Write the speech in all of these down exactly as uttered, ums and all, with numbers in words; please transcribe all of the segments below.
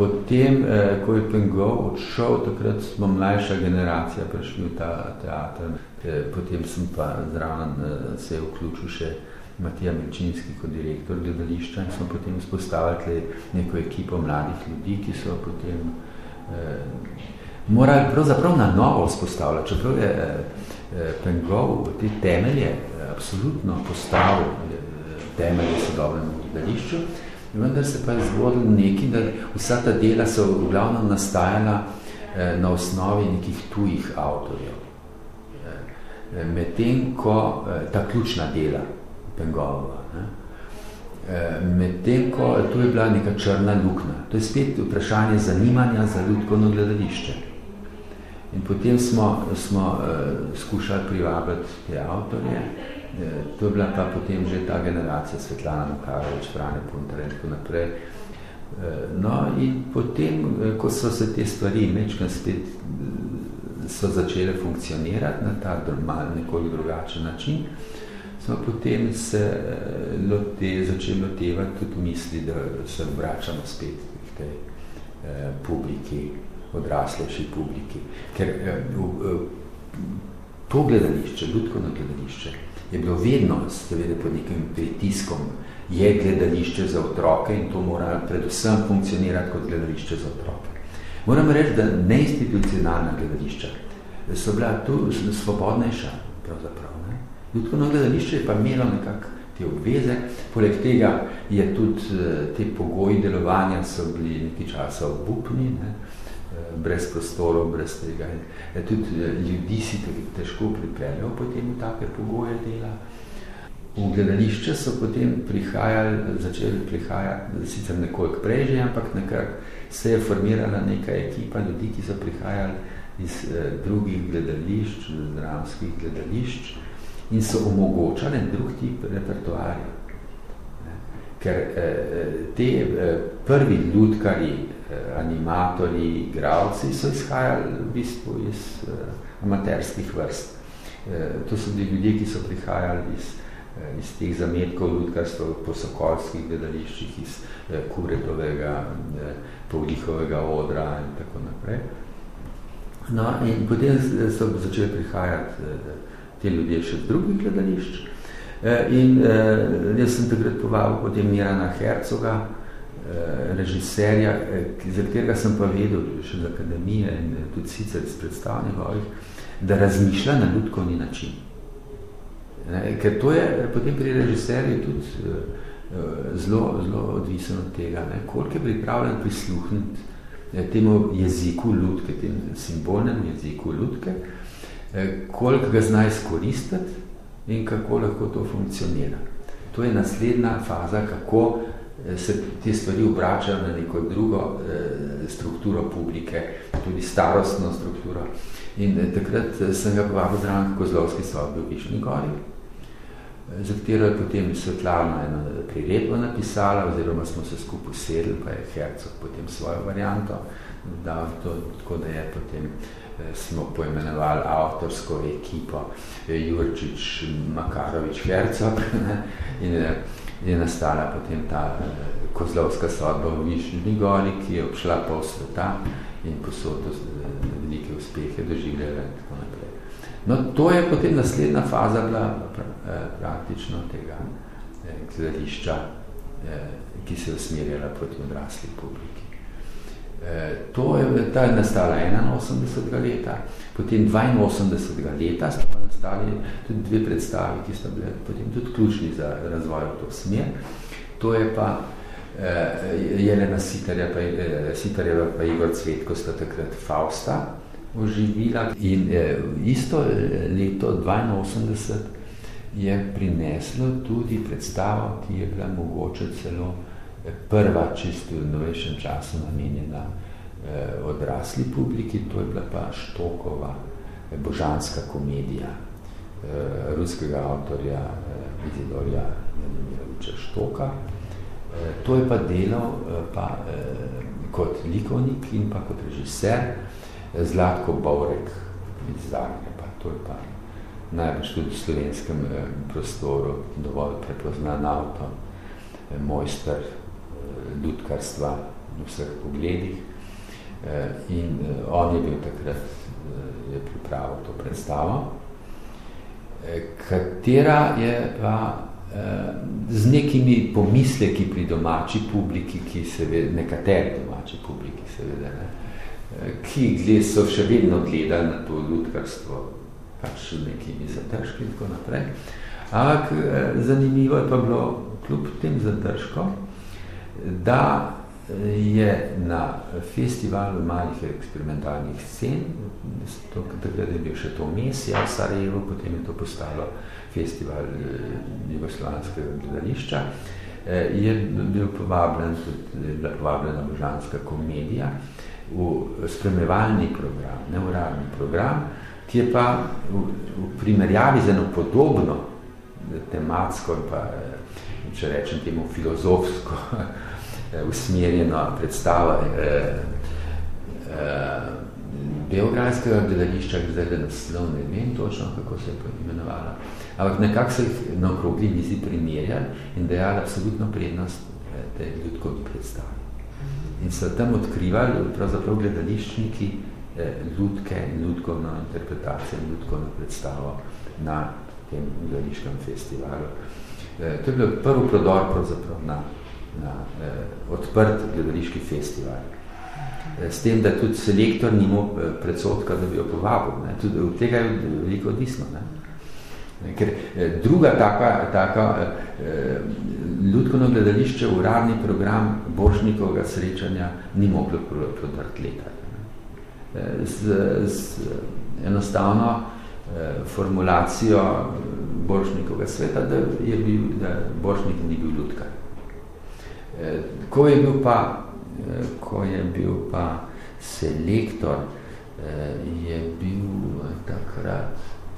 potem, ko je Pengov odšel, takrat smo mlajša generacija prišli v ta teater. Potem sem pa zraven se je vključil še Matija Milčinski kot direktor gledališča in smo potem vzpostavili neko ekipo mladih ljudi, ki so potem eh, morali pravzaprav na novo vzpostavljati, čeprav je eh, Pengov te temelje absolutno postavil eh, temelje sodobnemu gledališču, vendar se pa je zgodilo nekaj, da vsa ta dela so v glavnem nastajala eh, na osnovi nekih tujih avtorjev. Eh, medtem, ko eh, ta ključna dela Pengova. Medtem, ko tu je bila neka črna luknja. To je spet vprašanje zanimanja za lutkovno gledališče. In potem smo, smo uh, skušali privabiti te avtorje. E, to je bila pa potem že ta generacija Svetlana Makarovič, Frane Puntar in tako naprej. E, no in potem, ko so se te stvari mečkam spet so začele funkcionirati na ta mal nekoliko drugačen način, smo potem se lote, začeli lotevati tudi misli, da se vračamo spet k tej eh, publiki, odraslejši publiki. Ker eh, to gledališče, lutkovno gledališče, je bilo vedno seveda pod nekim pritiskom, je gledališče za otroke in to mora predvsem funkcionirati kot gledališče za otroke. Moram reči, da neinstitucionalna gledališča so bila tu svobodnejša, pravzaprav. Lutkovno gledališče je pa imelo nekako te obveze, poleg tega je tudi te pogoji delovanja so bili nekaj časa obupni, ne? Brez prostorov, brez tega. Tudi ljudi si težko pripeljal potem v take pogoje dela. V gledališče so potem prihajali, začeli prihajati, sicer nekoliko prej že, ampak nekako se je formirala neka ekipa ljudi, ki so prihajali iz eh, drugih gledališč, dramskih gledališč, in so omogočali drug tip repertoarja. Ker eh, te eh, prvi lutkarji, eh, animatorji, igralci so izhajali v bistvu iz eh, amaterskih vrst. Eh, to so bili ljudje, ki so prihajali iz, eh, iz teh zametkov lutkarstva po sokolskih gledališčih, iz eh, Kuretovega, eh, Pavlihovega odra in tako naprej. No, in potem so začeli prihajati eh, te ljudje še z drugih gledališč. In eh, jaz sem takrat povabil potem Mirana Hercoga, eh, režiserja, eh, za katerega sem pa vedel še z akademije in tudi sicer iz predstav njegovih, da razmišlja na lutkovni način. Ne, ker to je potem pri režiserju tudi eh, zelo, zelo odvisen od tega, ne, koliko je pripravljen prisluhniti eh, temu jeziku lutke, temu simbolnemu jeziku lutke, koliko ga zna izkoristiti in kako lahko to funkcionira. To je naslednja faza, kako se te stvari obračajo na neko drugo eh, strukturo publike, tudi starostno strukturo. In eh, takrat sem ga povabil zraven Kozlovski sobi v Višnji Gori, za katero je potem Svetlana eno priredbo napisala, oziroma smo se skupaj sedli, pa je Hercog potem svojo varianto dal to, tako da je potem smo poimenovali avtorsko ekipo Jurčič, Makarovič, Hercog in je nastala potem ta Kozlovska sodba v Višnji Gori, ki je obšla pol sveta in posod velike uspehe doživljala in tako naprej. No, to je potem naslednja faza bila praktično tega gledališča, ki se je usmerjala proti odrasli publiki. To je, ta je nastala enainosemdesetega leta, potem dvainosemdesetega leta so pa nastali tudi dve predstavi, ki sta bile potem tudi ključni za razvoj v to smer. To je pa eh, Jelena Sitarja pa, eh, Sitarjeva pa Igor Cvetko sta takrat Fausta oživila in eh, isto leto dvainosemdeset je prineslo tudi predstavo, ki je bila mogoče celo prva čisto v novejšem času namenjena eh, odrasli publiki, to je bila pa Štokova eh, božanska komedija eh, ruskega avtorja eh, Izidorja Janimiroviča Štoka. Eh, to je pa delal eh, pa, eh, kot likovnik in pa kot režiser eh, Zlatko Bovrek iz Zagreba. To je pa najbolj tudi v slovenskem eh, prostoru dovolj prepoznan avtor, eh, mojster lutkarstva v vseh pogledih. In on je bil takrat, je pripravil to predstavo, katera je pa z nekimi pomisleki pri domači publiki, ki seveda, nekateri domači publiki seveda, ne, ki gled, so še vedno gledali na to ljudkarstvo, pač nekimi zadržki in tako naprej. Ampak zanimivo je pa bilo kljub tem zadržkom, da je na festivalu malih eksperimentalnih scen, takrat je bil še to Mesija v Sarajevu, potem je to postalo festival jugoslovanskega gledališča, je bil povabljen, je bila povabljena božanska komedija v spremljevalni program, neuradni program, ki je pa v, v primerjavi z eno podobno tematsko in pa, če rečem temu, filozofsko usmerjeno predstavo eh, eh, beograjskega gledališča, zdaj da naslov ne vem točno, kako se je imenovala, ampak nekako se jih na okrogli mizi primerjali in dejali absolutno prednost eh, tej ljudkovi predstavi. In so tam odkrivali pravzaprav gledališčniki eh, ljudke in ljudkovno interpretacijo in ljudkovno predstavo na tem gledališkem festivalu. Eh, to je bil prvi prodor pravzaprav na na eh, odprt gledališki festival. Eh, s tem, da tudi selektor ni imel eh, predsodka, da bi jo povabil. Ne. Tudi od tega je veliko odvisno. Ne. Ne, ker eh, druga taka, taka eh, ljudkovno gledališče, uradni program Borštnikovega srečanja ni moglo prodrti leta. Eh, z, z enostavno eh, formulacijo Borštnikovega sveta, da je bil, da Borštnik ni bil ljudkar. Ko je bil pa, ko je bil pa selektor, je bil takrat,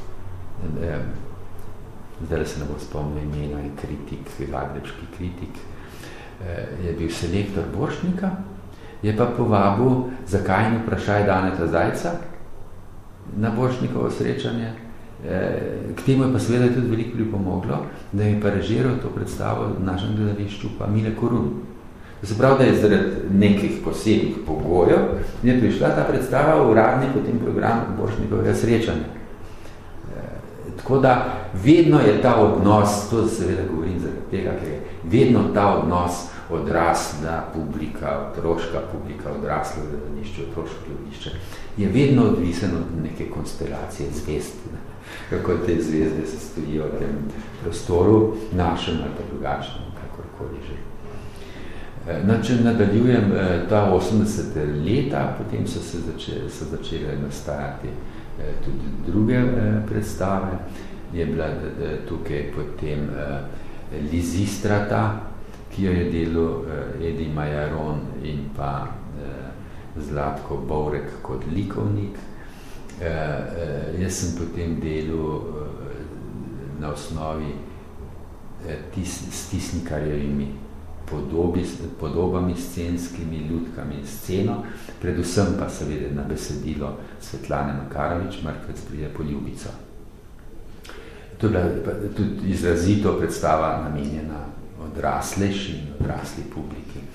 zdaj se ne bo spomnil imena, in kritik, zagrebški kritik, je bil selektor Borštnika, je pa povabil, zakaj ne vprašaj Daneta Zajca na Borštnikovo srečanje. K temu je pa seveda tudi veliko pripomoglo, da je pa režiral to predstavo v našem gledališču pa Mile Korun. To se pravi, da je zaradi nekih posebnih pogojev je prišla ta predstava v uradni potem program Borštnikovega srečanja. Tako da vedno je ta odnos, to seveda govorim zaradi tega, ker je vedno ta odnos odrasla publika, otroška publika, odraslo gledališče, otroško gledališče, je vedno odvisen od neke konstelacije zvezd, kako te zvezde se stojijo v tem prostoru, našem ali pa drugačnem, kakorkoli že. No, če nadaljujem ta osemdeseta leta, potem so se začele, so začele nastajati tudi druge predstave. Je bila tukaj potem Lizistrata, ki jo je delal Edi Majaron in pa Zlatko Bovrek kot likovnik. Jaz sem potem delal na osnovi tis, s tisnikarjevimi podobi, podobami, scenskimi, ljudkami, sceno, predvsem pa seveda na besedilo Svetlane Makarovič, Mrtvec pride po ljubico. To je bila tudi izrazito predstava namenjena odraslejši in odrasli publiki.